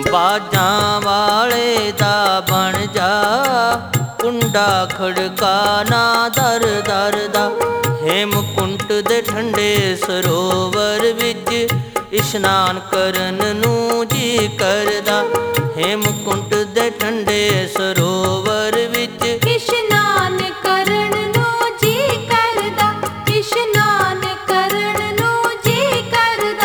ਬਾਜਾਂ ਵਾਲੇ ਦਾ ਬਣ ਜਾ, ਕੁੰਡਾ ਖੜਕਾ ਨਾ ਦਰ ਦਰ ਦਾ। ਹੇਮਕੁੰਟ ਦੇ ਠੰਡੇ ਸਰੋਵਰ ਵਿੱਚ ਇਸ਼ਨਾਨ ਕਰਨ ਨੂੰ ਜੀ ਕਰਦਾ। ਹੇਮਕੁੰਟ ਦੇ ਠੰਡੇ ਸਰੋਵਰ ਵਿੱਚ ਇਸ਼ਨਾਨ ਕਰਨ ਨੂੰ ਜੀ ਕਰਦਾ, ਇਸ਼ਨਾਨ ਕਰਨ ਨੂੰ ਜੀ ਕਰਦਾ।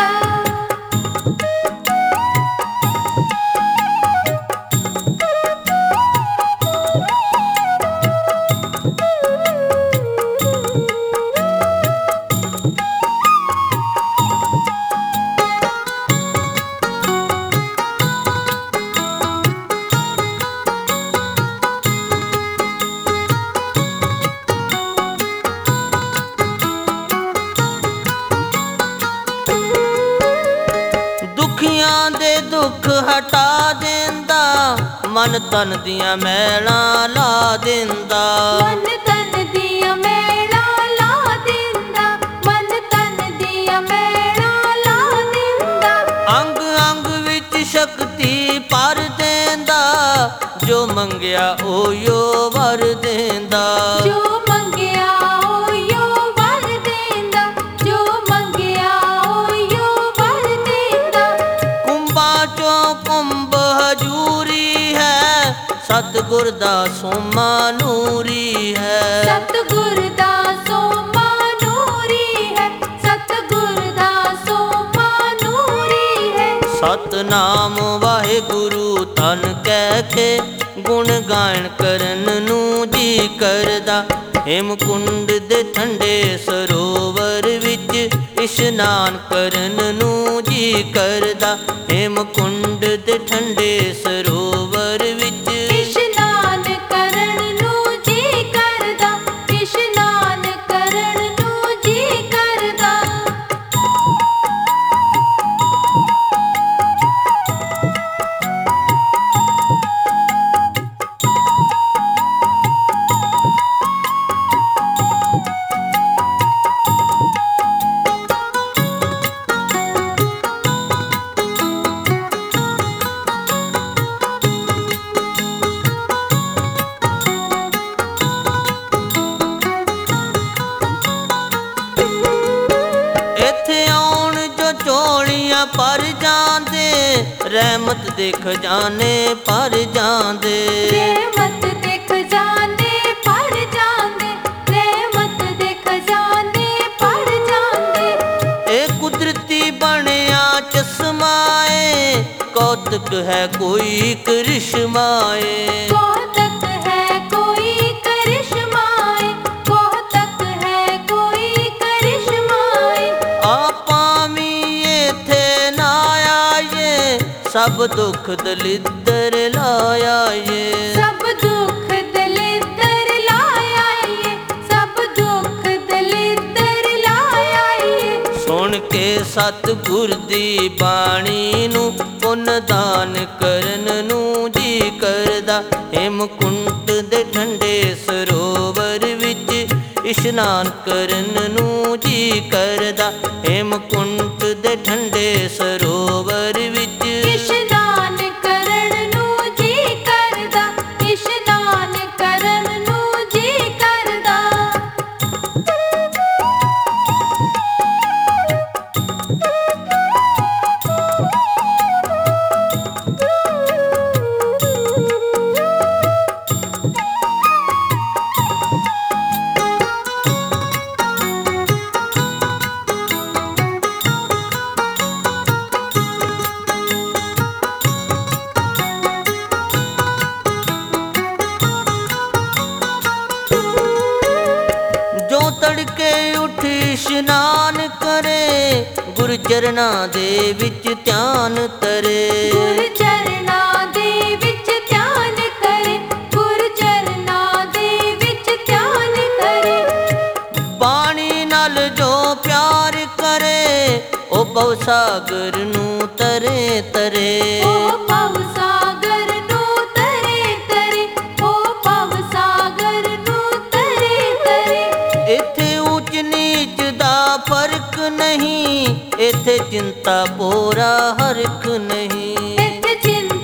ਦੁਖੀਆਂ ਦੇ ਦੁੱਖ ਹਟਾ ਦਿੰਦਾ, ਮਨ ਤਨ ਦੀਆਂ ਮੈਲਾਂ ਲਾ ਦਿੰਦਾ। ਮਨ ਤਨ ਦੀਆਂ ਮੈਲਾਂ ਲਾ ਦਿੰਦਾ, ਮਨ ਤਨ ਦੀਆਂ ਮੈਲਾਂ ਲਾ ਦਿੰਦਾ। ਅੰਗ ਅੰਗ ਵਿੱਚ ਸ਼ਕਤੀ ਭਰ ਦਿੰਦਾ, ਜੋ ਮੰਗਿਆ ਓਯੋ ਵਰ ਦਿੰਦਾ। ਜੋ ਮੰਗਿਆ ਓਯੋ ਵਰ ਦਿੰਦਾ, ਜੋ ਮੰਗਿਆ ਓਯੋ ਵਰ ਦਿੰਦਾ। ਕੁੰਭਾਂ ਚੋਂ ਕੁੰਭ ਹਜੂਰੀ ਹੈ, ਸਤਿਗੁਰ ਦਾ ਸੋਮਾ ਨੂਰੀ ਹੈ। ਸਤਿਗੁਰ ਦਾ ਸੋਮਾ ਨੂਰੀ ਹੈ, ਸਤਿਗੁਰ ਦਾ ਸੋਮਾ ਨੂਰੀ ਹੈ। ਸਤਨਾਮ ਵਾਹਿਗੁਰੂ ਤਨ ਕਹਿ ਕੇ ਗੁਣ ਗਾਇਨ ਕਰਨ ਨੂੰ ਜੀ ਕਰਦਾ। ਹੇਮਕੁੰਡ ਦੇ ਠੰਡੇ ਸਰੋਵਰ ਵਿੱਚ ਇਸ਼ਨਾਨ ਕਰਨ ਨੂੰ ਜੀ ਕਰਦਾ। ਹੇਮਕੁੰਡ ਦੇ ਠੰਡੇ ਸਰੋਵਰ ਵਿੱਚ ਇਸ਼ਨਾਨ ਕਰਨ ਨੂੰ ਜੀ ਕਰਦਾ, ਇਸ਼ਨਾਨ ਕਰਨ ਨੂੰ ਜੀ ਕਰਦਾ। ਇੱਥੇ ਆਉਣ ਜੋ ਝੋਲੀਆਂ ਭਰ ਜਾਂਦੇ, ਰਹਿਮਤ ਦੇ ਖਜ਼ਾਨੇ ਭਰ ਜਾਂਦੇ। ਰਹਿਮਤ ਦੇ ਖਜ਼ਾਨੇ ਭਰ ਜਾਂਦੇ, ਰਹਿਮਤ ਦੇ ਖਜ਼ਾਨੇ ਭਰ ਜਾਂਦੇ। ਇਹ ਕੁਦਰਤੀ ਬਣਿਆ ਚਸ਼ਮਾ ਏ, ਕੌਤਕ ਹੈ ਕੋਈ ਕਰਿਸ਼ਮਾ ਏ। ਕੌਤਕ ਹੈ ਕੋਈ ਕਰਿਸ਼ਮਾ ਏ, ਕੌਤਕ ਹੈ ਕੋਈ ਕਰਿਸ਼ਮਾ ਏ। ਆਪਾਂ ਵੀ ਇੱਥੇ ਨਾ ਆਈਏ, ਸਭ ਦੁੱਖ ਦਲਿੱਦਰ ਲਾਇਆ ਏ। ਸਭ ਦੁੱਖ ਦਲਿੱਦਰ ਲਾਇਆ ਏ, ਸਭ ਦੁੱਖ ਦਲਿੱਦਰ ਲਾਇਆ ਏ। ਸੁਣ ਕੇ ਸਤਿਗੁਰ ਦੀ ਬਾਣੀ ਨੂੰ ਪੁੰਨ ਦਾਨ ਕਰਨ ਨੂੰ ਜੀ ਕਰਦਾ। ਹੇਮਕੁੰਟ ਦੇ ਠੰਡੇ ਸਰੋਵਰ ਵਿੱਚ ਇਸ਼ਨਾਨ ਕਰਨ ਨੂੰ ਜੀ ਕਰਦਾ। ਹੇਮਕੁੰਟ ਦੇ ਠੰਡੇ ਸਰੋਵਰ ਵਿੱਚ ਇਸ਼ਨਾਨ ਕਰਨ ਨੂੰ ਜੀ ਕਰਦਾ, ਇਸ਼ਨਾਨ ਕਰਨ ਨੂੰ ਜੀ ਕਰਦਾ। ਜੋ ਤੜਕੇ ਉੱਠ ਇਸ਼ਨਾਨ ਕਰੇ, ਗੁਰ ਚਰਨਾਂ ਦੇ ਵਿੱਚ ਧਿਆਨ ਤਰੇ। ਗੁਰ ਚਰਨਾਂ ਦੇ ਵਿੱਚ ਧਿਆਨ ਕਰੇ, ਗੁਰ ਚਰਨਾਂ ਦੇ ਵਿੱਚ ਧਿਆਨ ਕਰੇ। ਬਾਣੀ ਨਾਲ ਜੋ ਪਿਆਰ ਕਰੇ, ਉਹ ਭਵ ਸਾਗਰ ਨੂੰ ਤਰੇ ਤਰੇ। ਉਹ ਭਵ ਸਾਗਰ ਨੂੰ ਤਰੇ ਤਰੇ, ਉਹ ਭਵ ਸਾਗਰ ਨੂੰ ਤਰੇ ਤਰੇ। ਇੱਥੇ ਊਚ ਨੀਚ ਦਾ ਫਰਕ ਨਹੀਂ, ਇੱਥੇ ਚਿੰਤਾ ਪੋਰਾ ਹਰਖ ਨਹੀਂ। ਇੱਥੇ ਚਿੰਤਾ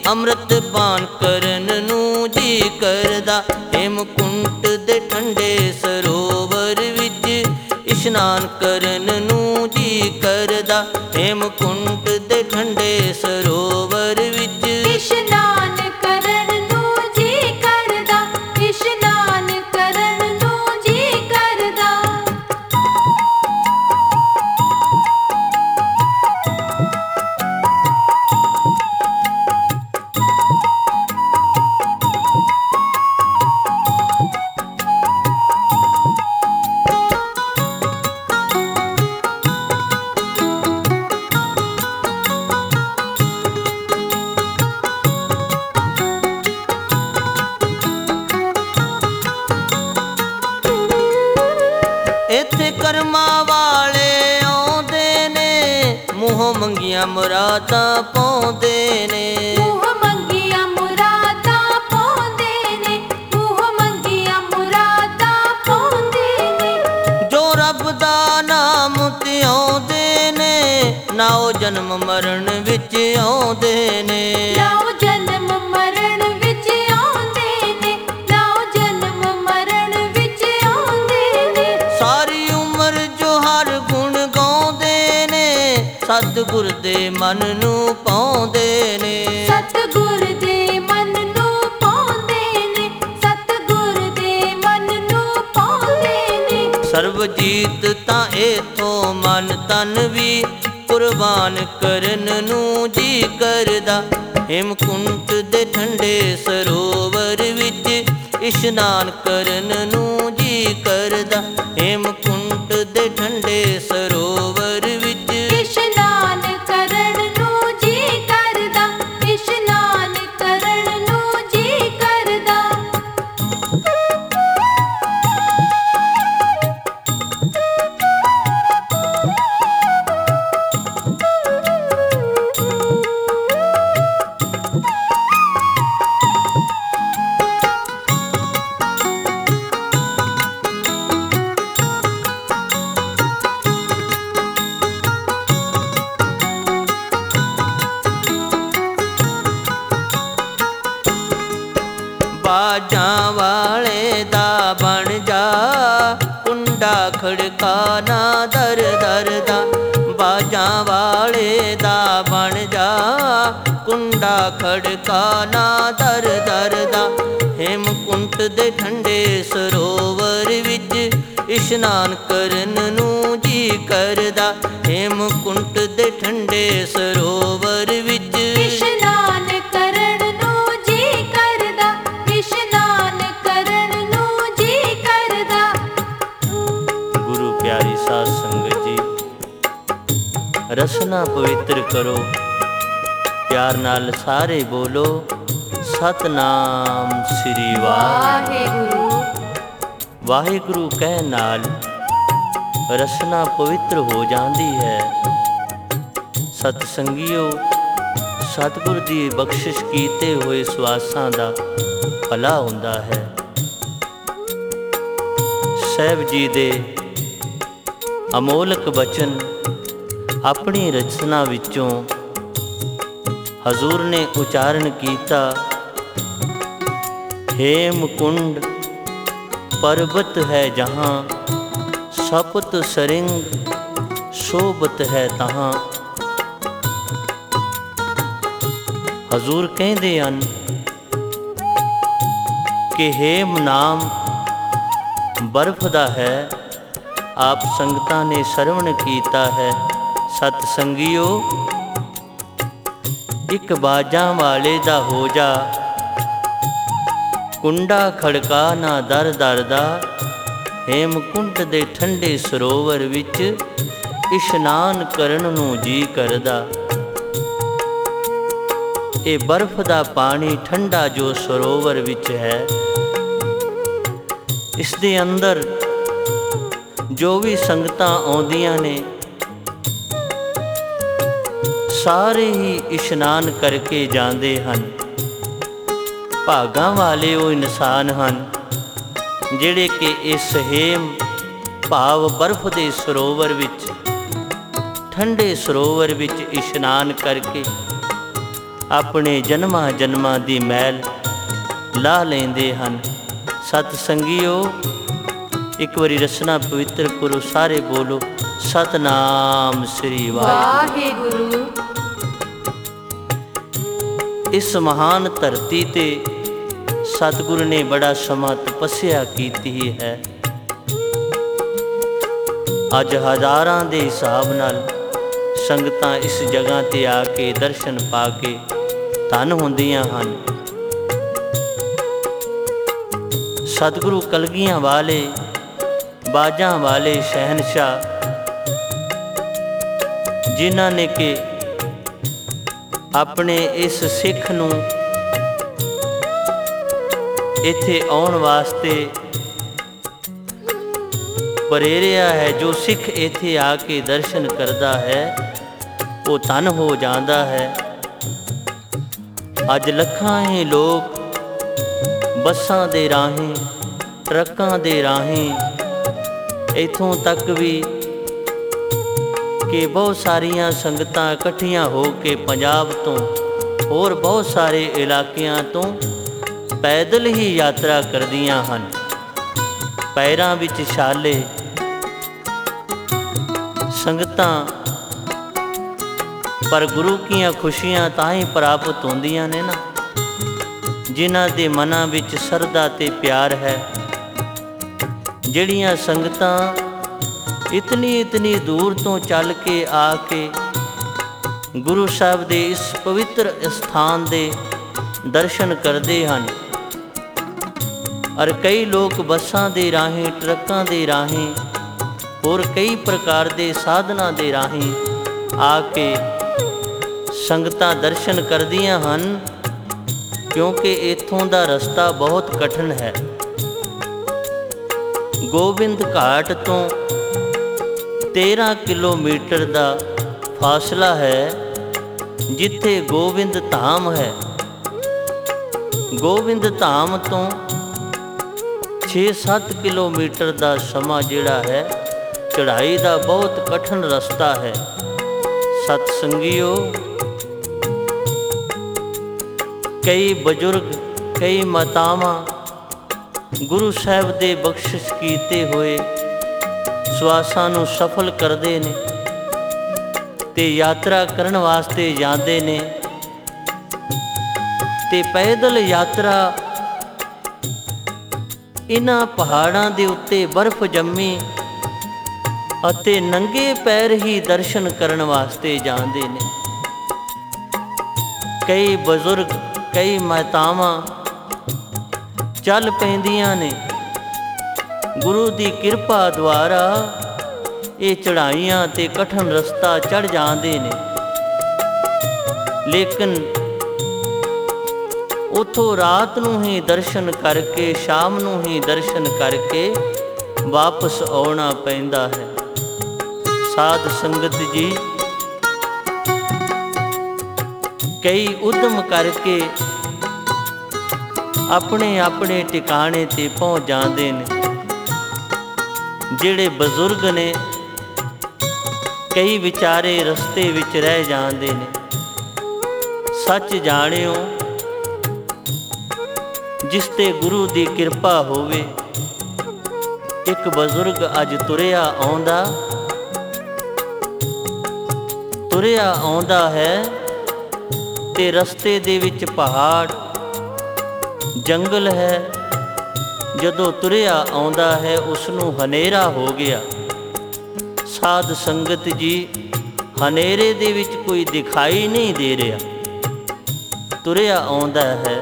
ਅੰਮ੍ਰਿਤ ਪਾਨ ਕਰਨ ਨੂੰ ਜੀ ਕਰਦਾ। ਹੇਮਕੁੰਟ ਦੇ ਠੰਡੇ ਸਰੋਵਰ ਵਿੱਚ ਇਸ਼ਨਾਨ ਕਰਨ ਨੂੰ ਜੀ ਕਰਦਾ। ਹੇਮਕੁੰਟ ਦੇ ਠੰਡੇ ਸਰੋਵਰ ਵਿੱਚ ਇਸ਼ਨਾਨ ਕਰਨ ਨੂੰ ਜੀ ਕਰਦਾ। ਇਸ਼ਨਾਨ ਕਰਨ ਨੂੰ ਜੀ ਕਰਦਾ। ਇੱਥੇ ਕਰਮਾਂ ਵਾਲੇ ਆਉਂਦੇ ਨੇ, ਮੂੰਹੋਂ ਮੰਗੀਆਂ ਮੁਰਾਦਾਂ ਪਾਉਂਦੇ ਨੇ। ਮੂੰਹ ਮੰਗੀਆਂ ਮੁਰਾਦਾਂ ਪਾਉਂਦੇ ਨੇ। ਮੂੰਹ ਮੰਗੀਆਂ ਮੁਰਾਦਾਂ ਪਾਉਂਦੇ ਨੇ। ਜੋ ਰੱਬ ਦਾ ਨਾਮ ਧਿਆਉਂਦੇ ਨੇ, ਨਾ ਉਹ ਜਨਮ ਮਰਨ ਵਿੱਚ ਆਉਂਦੇ ਨੇ। ਨਾ ਉਹ ਜਨਮ ਮਰਨ ਵਿੱਚ ਆਉਂਦੇ ਨੇ। ਨਾ ਉਹ ਜਨਮ ਮਰਨ ਵਿੱਚ ਆਉਂਦੇ ਨੇ। ਸਾਰੀ ਉਮਰ ਜੋ ਹਰ ਗੁਣ ਗਾਉਂਦੇ ਨੇ, ਸਤਿਗੁਰ ਦੇ ਮਨ ਨੂੰ ਪਾਉਂਦੇ ਨੇ। ਸਤਿਗੁਰ ਦੇ ਮਨ ਨੂੰ ਪਾਉਂਦੇ ਨੇ। ਸਤਿਗੁਰ ਦੇ ਮਨ ਨੂੰ ਪਾਉਂਦੇ ਨੇ। ਸਰਬਜੀਤ ਤਾਂ ਏਥੋਂ ਮਨ ਤਨ ਵੀ ਕੁਰਬਾਨ ਕਰਨ ਨੂੰ ਜੀ ਕਰਦਾ। ਹੇਮਕੁੰਟ ਦੇ ਠੰਡੇ ਸਰੋਵਰ ਵਿੱਚ ਇਸ਼ਨਾਨ ਕਰਨ ਨੂੰ ਜੀ ਕਰਦਾ। ਹੇਮਕੁੰਟ ਦੇ ਠੰਡੇ ਸਰੋਵਰ ਵਿੱਚ ਇਸ਼ਨਾਨ ਕਰਨ ਨੂੰ ਜੀ ਕਰਦਾ। ਇਸ਼ਨਾਨ ਕਰਨ ਨੂੰ ਜੀ ਕਰਦਾ। ਬਾਜਾਂ ਵਾਲੇ ਦਾ ਬਣ ਜਾ, ਕੁੰਡਾ ਖੜਕਾ ਨਾ ਦਰ ਦਰ ਦਾ। ਬਾਜਾਂ ਵਾਲੇ ਦਾ ਬਣ ਜਾ, ਕੁੰਡਾ ਖੜਕਾ ਨਾ ਦਰ ਦਰ ਦਾ। ਹੇਮਕੁੰਟ ਦੇ ਠੰਡੇ ਸਰੋਵਰ ਵਿੱਚ ਇਸ਼ਨਾਨ ਕਰਨ ਨੂੰ ਜੀ ਕਰਦਾ। ਹੇਮਕੁੰਟ ਦੇ ਠੰਡੇ ਸਰੋਵਰ ਵਿੱਚ ਇਸ਼ਨਾਨ ਕਰਨ ਨੂੰ ਜੀ ਕਰਦਾ। ਇਸ਼ਨਾਨ ਕਰਨ ਨੂੰ ਜੀ ਕਰਦਾ। ਗੁਰੂ ਪਿਆਰੀ ਸਾਧ ਸੰਗਤ ਜੀ, ਰਸਨਾ ਪਵਿੱਤਰ ਕਰੋ। ਪਿਆਰ ਨਾਲ ਸਾਰੇ ਬੋਲੋ ਸਤਨਾਮ ਸ੍ਰੀ ਵਾਹਿਗੁਰੂ। ਵਾਹਿਗੁਰੂ ਕਹਿਣ ਨਾਲ ਰਸਨਾ ਪਵਿੱਤਰ ਹੋ ਜਾਂਦੀ ਹੈ। ਸਤ ਸੰਗੀਓ, ਸਤਿਗੁਰ ਦੀ ਬਖਸ਼ਿਸ਼ ਕੀਤੇ ਹੋਏ ਸਵਾਸਾਂ ਦਾ ਭਲਾ ਹੁੰਦਾ ਹੈ। ਸਾਹਿਬ ਜੀ ਦੇ ਅਮੋਲਕ ਬਚਨ ਆਪਣੀ ਰਚਨਾ ਵਿੱਚੋਂ ਹਜ਼ੂਰ ਨੇ ਉਚਾਰਨ ਕੀਤਾ। हेमकुंड पर्वत है जहाँ, सपत सरिंग शोभत है तहाँ। हजूर कहते हैं कि हेम नाम बर्फ दा है। आप संगतां ने सरवण कीता है। सत संगियो, एक बाजां वाले दा हो जा, कुंडा खड़का ना दर दर दा। हेमकुंट दे ठंडे सरोवर विच इशनान करन नूं जी करदा। ये बर्फ दा पानी ठंडा जो सरोवर विच है, इस दे अंदर जो भी संगतां आउंदियां ने सारे ही इशनान करके जांदे हन। भागां वाले वो इंसान हन जिहड़े कि इस हेम भाव बर्फ दे सरोवर विच ठंडे सरोवर विच इशनान करके ਆਪਣੇ ਜਨਮਾਂ ਜਨਮਾਂ ਦੀ ਮੈਲ ਲਾਹ ਲੈਂਦੇ ਹਨ। ਸਤ ਸੰਗੀਓ, ਇੱਕ ਵਾਰੀ ਰਸਨਾ ਪਵਿੱਤਰ ਕਰੋ, ਸਾਰੇ ਬੋਲੋ ਸਤਨਾਮ ਸ੍ਰੀ ਵਾਹਿਗੁਰੂ। ਇਸ ਮਹਾਨ ਧਰਤੀ ਤੇ ਸਤਿਗੁਰੂ ਨੇ ਬੜਾ ਸਮਾਂ ਤਪੱਸਿਆ ਕੀਤੀ ਹੈ। ਅੱਜ ਹਜ਼ਾਰਾਂ ਦੇ ਹਿਸਾਬ ਨਾਲ ਸੰਗਤਾਂ ਇਸ ਜਗ੍ਹਾ ਤੇ ਆ ਕੇ ਦਰਸ਼ਨ ਪਾ ਕੇ ਧੰਨ ਹੁੰਦੀਆਂ ਹਨ। ਸਤਿਗੁਰੂ ਕਲਗੀਆਂ ਵਾਲੇ, ਬਾਜਾਂ ਵਾਲੇ ਸ਼ਹਿਨਸ਼ਾਹ, ਜਿਨ੍ਹਾਂ ਨੇ ਕਿ ਆਪਣੇ ਇਸ ਸਿੱਖ ਨੂੰ ਇੱਥੇ ਆਉਣ ਵਾਸਤੇ ਪ੍ਰੇਰਿਆ ਹੈ। ਜੋ ਸਿੱਖ ਇੱਥੇ ਆ ਕੇ ਦਰਸ਼ਨ ਕਰਦਾ ਹੈ ਉਹ ਧੰਨ ਹੋ ਜਾਂਦਾ ਹੈ। ਅੱਜ ਲੱਖਾਂ ਹੀ ਲੋਕ ਬੱਸਾਂ ਦੇ ਰਾਹੀਂ, ਟਰੱਕਾਂ ਦੇ ਰਾਹੀਂ, ਇੱਥੋਂ ਤੱਕ ਵੀ ਕਿ ਬਹੁਤ ਸਾਰੀਆਂ ਸੰਗਤਾਂ ਇਕੱਠੀਆਂ ਹੋ ਕੇ ਪੰਜਾਬ ਤੋਂ ਹੋਰ ਬਹੁਤ ਸਾਰੇ ਇਲਾਕਿਆਂ ਤੋਂ ਪੈਦਲ ਹੀ ਯਾਤਰਾ ਕਰਦੀਆਂ ਹਨ। ਪੈਰਾਂ ਵਿੱਚ ਛਾਲੇ, ਸੰਗਤਾਂ, ਪਰ ਗੁਰੂ ਦੀਆਂ ਖੁਸ਼ੀਆਂ ਤਾਂ ਹੀ ਪ੍ਰਾਪਤ ਹੁੰਦੀਆਂ ਨੇ ਨਾ ਜਿਨ੍ਹਾਂ ਦੇ ਮਨਾਂ ਵਿੱਚ ਸ਼ਰਧਾ ਤੇ ਪਿਆਰ ਹੈ। ਜਿਹੜੀਆਂ ਸੰਗਤਾਂ ਇਤਨੀ ਦੂਰ ਤੋਂ ਚੱਲ ਕੇ ਆ ਕੇ ਗੁਰੂ ਸਾਹਿਬ ਦੇ ਇਸ ਪਵਿੱਤਰ ਸਥਾਨ ਦੇ ਦਰਸ਼ਨ ਕਰਦੇ ਹਨ, ਔਰ ਕਈ ਲੋਕ ਬੱਸਾਂ ਦੇ ਰਾਹੀਂ, ਟਰੱਕਾਂ ਦੇ ਰਾਹੀਂ, ਹੋਰ ਕਈ ਪ੍ਰਕਾਰ ਦੇ ਸਾਧਨਾਂ ਦੇ ਰਾਹੀਂ ਆ ਕੇ ਸੰਗਤਾਂ ਦਰਸ਼ਨ ਕਰਦੀਆਂ ਹਨ, ਕਿਉਂਕਿ ਇੱਥੋਂ ਦਾ ਰਸਤਾ ਬਹੁਤ ਕਠਿਨ ਹੈ। ਗੋਬਿੰਦ ਘਾਟ ਤੋਂ 13 ਕਿਲੋਮੀਟਰ ਦਾ ਫਾਸਲਾ ਹੈ, ਜਿੱਥੇ ਗੋਬਿੰਦ ਧਾਮ ਹੈ। ਗੋਬਿੰਦ ਧਾਮ ਤੋਂ 6-7 ਕਿਲੋਮੀਟਰ ਦਾ ਸਮਾਂ ਜਿਹੜਾ ਹੈ, ਚੜ੍ਹਾਈ ਦਾ ਬਹੁਤ ਕਠਿਨ ਰਸਤਾ ਹੈ। ਸਤ ਸੰਗੀਓ, ਕਈ ਬਜ਼ੁਰਗ, ਕਈ ਮਾਤਾਵਾਂ ਗੁਰੂ ਸਾਹਿਬ ਦੇ ਬਖਸ਼ਿਸ਼ ਕੀਤੇ ਹੋਏ ਸਵਾਸਾਂ ਨੂੰ ਸਫਲ ਕਰਦੇ ਨੇ ਤੇ ਯਾਤਰਾ ਕਰਨ ਵਾਸਤੇ ਜਾਂਦੇ ਨੇ। ਤੇ ਪੈਦਲ ਯਾਤਰਾ ਇਹਨਾਂ ਪਹਾੜਾਂ ਦੇ ਉੱਤੇ ਬਰਫ਼ ਜੰਮੀ ਅਤੇ ਨੰਗੇ ਪੈਰ ਹੀ ਦਰਸ਼ਨ ਕਰਨ ਵਾਸਤੇ ਜਾਂਦੇ ਨੇ। ਕਈ ਬਜ਼ੁਰਗ, ਕਈ ਮਾਤਾਵਾਂ ਚੱਲ ਪੈਂਦੀਆਂ ਨੇ। ਗੁਰੂ ਦੀ ਕਿਰਪਾ ਦੁਆਰਾ ਇਹ ਚੜ੍ਹਾਈਆਂ ਤੇ ਕਠਿਨ ਰਸਤਾ ਚੜ੍ਹ ਜਾਂਦੇ ਨੇ, ਲੇਕਿਨ ਉੱਥੋਂ ਰਾਤ ਨੂੰ ਹੀ ਦਰਸ਼ਨ ਕਰਕੇ, ਸ਼ਾਮ ਨੂੰ ਹੀ ਦਰਸ਼ਨ ਕਰਕੇ ਵਾਪਸ ਆਉਣਾ ਪੈਂਦਾ ਹੈ। ਸਾਧ ਸੰਗਤ ਜੀ, ਕਈ ਉਦਮ ਕਰਕੇ ਆਪਣੇ ਆਪਣੇ ਟਿਕਾਣੇ ਤੇ ਪਹੁੰਚ ਜਾਂਦੇ ਨੇ। ਜਿਹੜੇ ਬਜ਼ੁਰਗ ਨੇ, ਕਈ ਵਿਚਾਰੇ ਰਸਤੇ ਵਿੱਚ ਰਹਿ ਜਾਂਦੇ ਨੇ। ਸੱਚ ਜਾਣਿਓ, ਜਿਸ ਤੇ ਗੁਰੂ ਦੀ ਕਿਰਪਾ ਹੋਵੇ। ਇੱਕ ਬਜ਼ੁਰਗ ਅੱਜ ਤੁਰਿਆ ਆਉਂਦਾ ਹੈ ਤੇ ਰਸਤੇ ਦੇ ਵਿੱਚ ਪਹਾੜ, ਜੰਗਲ ਹੈ। ਜਦੋਂ ਤੁਰਿਆ ਆਉਂਦਾ ਹੈ ਉਸ ਨੂੰ ਹਨੇਰਾ ਹੋ ਗਿਆ। ਸਾਧ ਸੰਗਤ ਜੀ, ਹਨੇਰੇ ਦੇ ਵਿੱਚ ਕੋਈ ਦਿਖਾਈ ਨਹੀਂ ਦੇ ਰਿਹਾ, ਤੁਰਿਆ ਆਉਂਦਾ ਹੈ।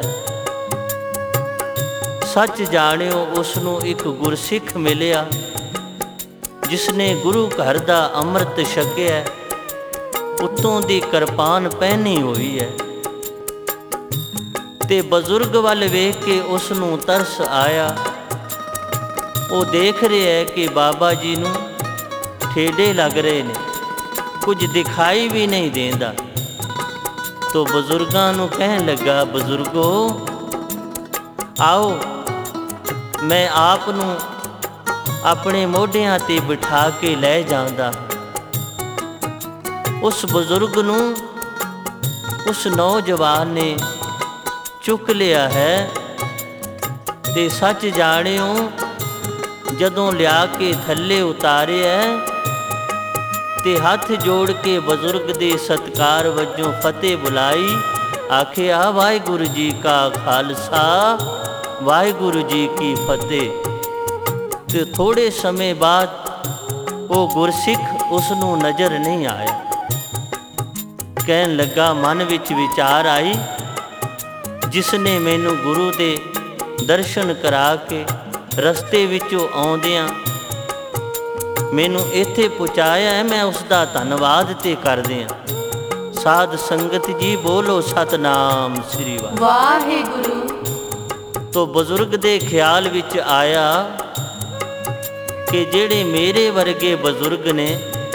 ਸੱਚ ਜਾਣਿਓ, ਉਸ ਨੂੰ ਇੱਕ ਗੁਰਸਿੱਖ ਮਿਲਿਆ ਜਿਸ ਨੇ ਗੁਰੂ ਘਰ ਦਾ ਅੰਮ੍ਰਿਤ ਛਕਿਆ, ਉੱਤੋਂ ਦੀ ਕਿਰਪਾਨ ਪਹਿਨੀ ਹੋਈ ਹੈ। ਤੇ ਬਜ਼ੁਰਗ ਵੱਲ ਵੇਖ ਕੇ ਉਸ ਨੂੰ ਤਰਸ ਆਇਆ। ਉਹ ਦੇਖ ਰਿਹਾ ਹੈ ਕਿ ਬਾਬਾ ਜੀ ਨੂੰ ਠੇਡੇ ਲੱਗ ਰਹੇ ਨੇ, ਕੁਝ ਦਿਖਾਈ ਵੀ ਨਹੀਂ ਦੇਂਦਾ। ਤੋ ਬਜ਼ੁਰਗਾਂ ਨੂੰ ਕਹਿਣ ਲੱਗਾ, ਬਜ਼ੁਰਗੋ ਆਓ, ਮੈਂ ਆਪ ਨੂੰ ਆਪਣੇ ਮੋਢਿਆਂ ਤੇ ਬਿਠਾ ਕੇ ਲੈ ਜਾਂਦਾ। ਉਸ ਬਜ਼ੁਰਗ ਨੂੰ ਉਸ ਨੌਜਵਾਨ ਨੇ ਚੁੱਕ ਲਿਆ ਹੈ। ਤੇ ਸੱਚ ਜਾਣਿਓ, ਜਦੋਂ ਲਿਆ ਕੇ ਥੱਲੇ ਉਤਾਰਿਆ ਤੇ ਹੱਥ ਜੋੜ ਕੇ ਬਜ਼ੁਰਗ ਦੇ ਸਤਿਕਾਰ ਵਜੋਂ ਫਤਿਹ ਬੁਲਾਈ, ਆਖਿਆ ਵਾਹਿਗੁਰੂ ਜੀ ਕਾ ਖਾਲਸਾ ਵਾਹਿਗੁਰੂ ਜੀ ਕੀ ਫਤਿਹ। ਤੇ ਥੋੜੇ ਸਮੇਂ ਬਾਅਦ ਉਹ ਗੁਰਸਿੱਖ ਉਸ ਨੂੰ ਨਜ਼ਰ ਨਹੀਂ ਆਇਆ। ਕਹਿਣ ਲੱਗਾ, ਮਨ ਵਿੱਚ ਵਿਚਾਰ ਆਈ, ਜਿਸ ਨੇ ਮੈਨੂੰ ਗੁਰੂ ਦੇ ਦਰਸ਼ਨ ਕਰਾ ਕੇ ਰਸਤੇ ਵਿੱਚੋਂ ਆਉਂਦਿਆਂ ਮੈਨੂੰ ਇੱਥੇ ਪਹੁੰਚਾਇਆ ਹੈ, ਮੈਂ ਉਸ ਦਾ ਧੰਨਵਾਦ ਤੇ ਕਰਦੇ ਹਾਂ। ਸਾਧ ਸੰਗਤ ਜੀ ਬੋਲੋ ਸਤਨਾਮ ਸ੍ਰੀ ਵਾਹਿਗੁਰੂ। ਤੋ ਬਜ਼ੁਰਗ ਦੇ ਖਿਆਲ ਵਿੱਚ ਆਇਆ ਕਿ ਜਿਹੜੇ ਮੇਰੇ ਵਰਗੇ ਬਜ਼ੁਰਗ ਨੇ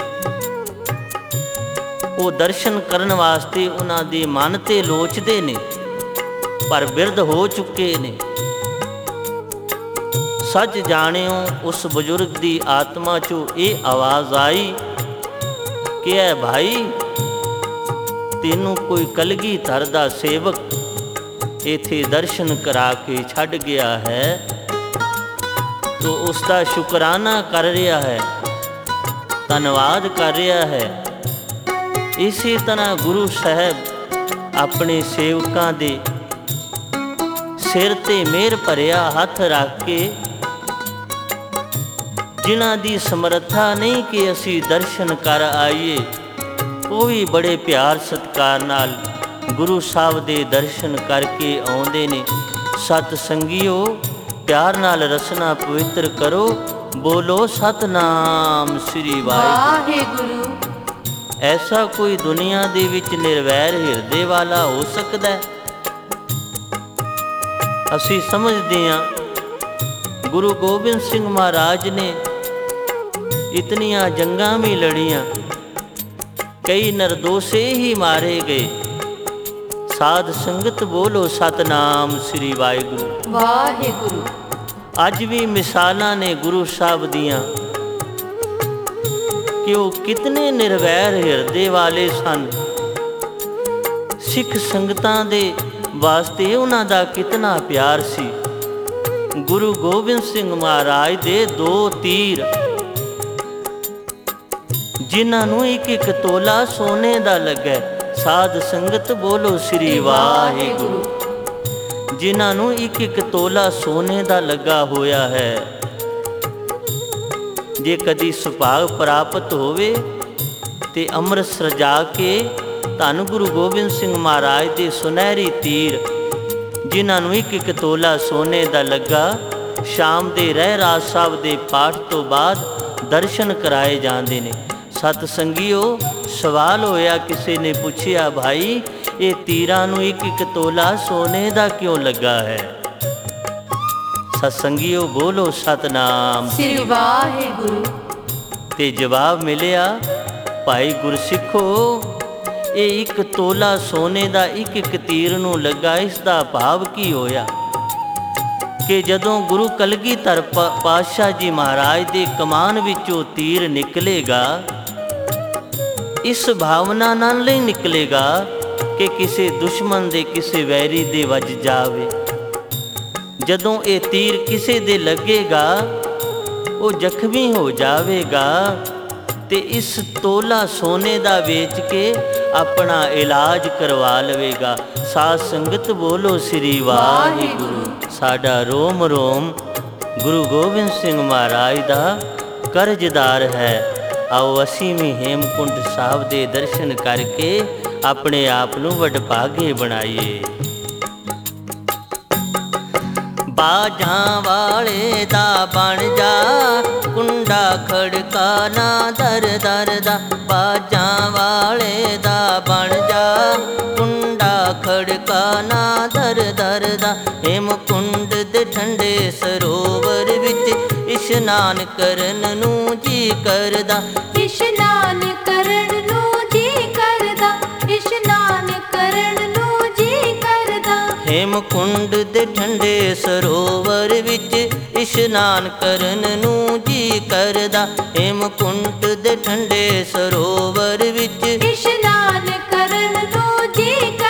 ਉਹ ਦਰਸ਼ਨ ਕਰਨ ਵਾਸਤੇ ਉਹਨਾਂ ਦੇ ਮਨ ਤੇ ਲੋਚਦੇ ਨੇ, ਪਰ ਬਿਰਧ ਹੋ ਚੁੱਕੇ ਨੇ। ਸੱਚ ਜਾਣਿਓ, ਉਸ ਬਜ਼ੁਰਗ ਦੀ ਆਤਮਾ 'ਚੋਂ ਇਹ ਆਵਾਜ਼ ਆਈ ਕਿ ਐ ਭਾਈ, ਤੈਨੂੰ ਕੋਈ ਕਲਗੀਧਰ ਦਾ ਸੇਵਕ ਇੱਥੇ ਦਰਸ਼ਨ ਕਰਾ ਕੇ ਛੱਡ ਗਿਆ ਹੈ, ਤੋ ਉਸ ਦਾ ਸ਼ੁਕਰਾਨਾ ਕਰ ਰਿਹਾ ਹੈ, ਧੰਨਵਾਦ ਕਰ ਰਿਹਾ ਹੈ। ਇਸੇ ਤਰ੍ਹਾਂ ਗੁਰੂ ਸਾਹਿਬ ਆਪਣੇ ਸੇਵਕਾਂ ਦੇ ਸਿਰ ਤੇ ਮਿਹਰ ਭਰਿਆ ਹੱਥ ਰੱਖ ਕੇ, ਜਿਨ੍ਹਾਂ ਦੀ ਸਮਰੱਥਾ ਨਹੀਂ ਕਿ ਅਸੀਂ ਦਰਸ਼ਨ ਕਰ ਆਈਏ, ਉਹ ਵੀ ਬੜੇ ਪਿਆਰ ਸਤਿਕਾਰ ਨਾਲ ਗੁਰੂ ਸਾਹਿਬ ਦੇ ਦਰਸ਼ਨ ਕਰਕੇ ਆਉਂਦੇ ਨੇ। ਸਤ ਸੰਗੀਓ, ਪਿਆਰ ਨਾਲ ਰਸਨਾ ਪਵਿੱਤਰ ਕਰੋ, ਬੋਲੋ ਸਤਨਾਮ ਸ੍ਰੀ ਵਾਹਿਗੁਰੂ। ਐਸਾ ਕੋਈ ਦੁਨੀਆ ਦੇ ਵਿੱਚ ਨਿਰਵੈਰ ਹਿਰਦੇ ਵਾਲਾ ਹੋ ਸਕਦਾ? ਅਸੀਂ ਸਮਝਦੇ ਹਾਂ ਗੁਰੂ ਗੋਬਿੰਦ ਸਿੰਘ ਮਹਾਰਾਜ ਨੇ ਇਤਨੀਆਂ ਜੰਗਾਂ ਵੀ ਲੜੀਆਂ, ਕਈ ਨਿਰਦੋਸ਼ੇ ਹੀ ਮਾਰੇ ਗਏ। ਸਾਧ ਸੰਗਤ ਬੋਲੋ ਸਤਨਾਮ ਸ੍ਰੀ ਵਾਹਿਗੁਰੂ। ਅੱਜ ਵੀ ਮਿਸਾਲਾਂ ਨੇ ਗੁਰੂ ਸਾਹਿਬ ਦੀਆਂ ਕਿ ਉਹ ਕਿਤਨੇ ਨਿਰਵੈਰ ਹਿਰਦੇ ਵਾਲੇ ਸਨ। ਸਿੱਖ ਸੰਗਤਾਂ ਦੇ ਵਾਸਤੇ ਉਹਨਾਂ ਦਾ ਕਿਤਨਾ ਪਿਆਰ ਸੀ। ਗੁਰੂ ਗੋਬਿੰਦ ਸਿੰਘ ਮਹਾਰਾਜ ਦੇ 2 ਤੀਰ, ਜਿਨ੍ਹਾਂ ਨੂੰ ਇੱਕ ਇੱਕ ਤੋਲਾ ਸੋਨੇ ਦਾ ਲੱਗਾ। ਸਾਧ ਸੰਗਤ ਬੋਲੋ ਸ੍ਰੀ ਵਾਹਿਗੁਰੂ। ਜਿਨ੍ਹਾਂ ਨੂੰ ਇੱਕ ਇੱਕ ਤੋਲਾ ਸੋਨੇ ਦਾ ਲੱਗਾ ਹੋਇਆ ਹੈ, ਜੇ ਕਦੀ ਸੁਭਾਗ ਪ੍ਰਾਪਤ ਹੋਵੇ ਤੇ ਅੰਮ੍ਰਿਤ ਸਜਾ ਕੇ ਧੰਨ ਗੁਰੂ ਗੋਬਿੰਦ ਸਿੰਘ ਮਹਾਰਾਜ ਦੇ ਸੁਨਹਿਰੀ ਤੀਰ, ਜਿਨ੍ਹਾਂ ਨੂੰ ਇੱਕ ਇੱਕ ਤੋਲਾ ਸੋਨੇ ਦਾ ਲੱਗਾ, ਸ਼ਾਮ ਦੇ ਰਹਿਰਾਸ ਸਾਹਿਬ ਦੇ ਪਾਠ ਤੋਂ ਬਾਅਦ ਦਰਸ਼ਨ ਕਰਾਏ ਜਾਂਦੇ ਨੇ। ਸਤ ਸੰਗੀਓ, ਸਵਾਲ ਹੋਇਆ, ਕਿਸੇ ਨੇ ਪੁੱਛਿਆ, ਭਾਈ ਇਹ ਤੀਰਾਂ ਨੂੰ ਇੱਕ ਇੱਕ ਤੋਲਾ ਸੋਨੇ ਦਾ ਕਿਉਂ ਲੱਗਾ ਹੈ? ਸਤ ਸੰਗੀਓ ਬੋਲੋ ਸਤਨਾਮ ਸ੍ਰੀ ਵਾਹਿਗੁਰੂ। ਤੇ ਜਵਾਬ ਮਿਲਿਆ, ਭਾਈ ਗੁਰਸਿੱਖੋ, ਇਹ ਇੱਕ ਤੋਲਾ ਸੋਨੇ ਦਾ ਇੱਕ ਇੱਕ ਤੀਰ ਨੂੰ ਲੱਗਾ, ਇਸ ਦਾ ਭਾਵ ਕੀ ਹੋਇਆ ਕਿ ਜਦੋਂ ਗੁਰੂ ਕਲਗੀਧਰ ਪਾਤਸ਼ਾਹ ਜੀ ਮਹਾਰਾਜ ਦੇ ਕਮਾਨ ਵਿੱਚੋਂ ਤੀਰ ਨਿਕਲੇਗਾ, ਇਸ ਭਾਵਨਾ ਨਾਲ ਨਹੀਂ ਨਿਕਲੇਗਾ ਕਿ ਕਿਸੇ ਦੁਸ਼ਮਣ ਦੇ, ਕਿਸੇ ਵੈਰੀ ਦੇ ਵੱਜ ਜਾਵੇ। ਜਦੋਂ ਇਹ ਤੀਰ ਕਿਸੇ ਦੇ ਲੱਗੇਗਾ, ਉਹ ਜ਼ਖਮੀ ਹੋ ਜਾਵੇਗਾ ਤੇ ਇਸ ਤੋਲਾ ਸੋਨੇ ਦਾ ਵੇਚ ਕੇ ਆਪਣਾ ਇਲਾਜ ਕਰਵਾ ਲਵੇਗਾ। ਸਾਧ ਸੰਗਤ ਬੋਲੋ ਸ੍ਰੀ ਵਾਹਿਗੁਰੂ। ਸਾਡਾ ਰੋਮ ਰੋਮ ਗੁਰੂ ਗੋਬਿੰਦ ਸਿੰਘ ਮਹਾਰਾਜ ਦਾ ਕਰਜ਼ਦਾਰ ਹੈ। ਆਓ ਅਸੀਂ ਵੀ ਹੇਮਕੁੰਟ ਸਾਹਿਬ ਦੇ ਦਰਸ਼ਨ ਕਰਕੇ ਆਪਣੇ ਆਪ ਨੂੰ ਵਡਭਾਗੇ ਬਣਾਈਏ। ਬਾਜਾਂ ਵਾਲੇ ਦਾ ਬਣ ਜਾ, ਕੁੰਡਾ ਖੜਕਾ ਨਾ ਦਰ ਦਰ ਦਾ। ਬਾਜਾਂ ਵਾਲੇ ਦਾ ਬਣ ਜਾ, ਕੁੰਡਾ ਖੜਕਾ ਨਾ ਦਰ ਦਰ ਦਾ। ਹੇਮਕੁੰਡ ਦੇ ਠੰਡੇ ਸਰੋਵਰ ਵਿੱਚ ਇਸ਼ਨਾਨ ਕਰਨ ਨੂੰ ਜੀ ਕਰਦਾ। ਇਸ਼ਨਾਨ ਕਰਨ ਨੂੰ ਜੀ ਕਰਦਾ, ਇਸ਼ਨਾਨ ਕਰਨ ਨੂੰ ਜੀ ਕਰਦਾ। ਹੇਮਕੁੰਡ ਦੇ ਠੰਡੇ ਸਰੋਵਰ ਵਿੱਚ ਇਸ਼ਨਾਨ ਕਰਨ ਨੂੰ ਜੀ ਕਰਦਾ। ਹੇਮਕੁੰਡ ਦੇ ਠੰਡੇ ਸਰੋਵਰ ਵਿੱਚ ਇਸ਼ਨਾਨ ਕਰਨ ਨੂੰ ਜੀ ਕਰਦਾ।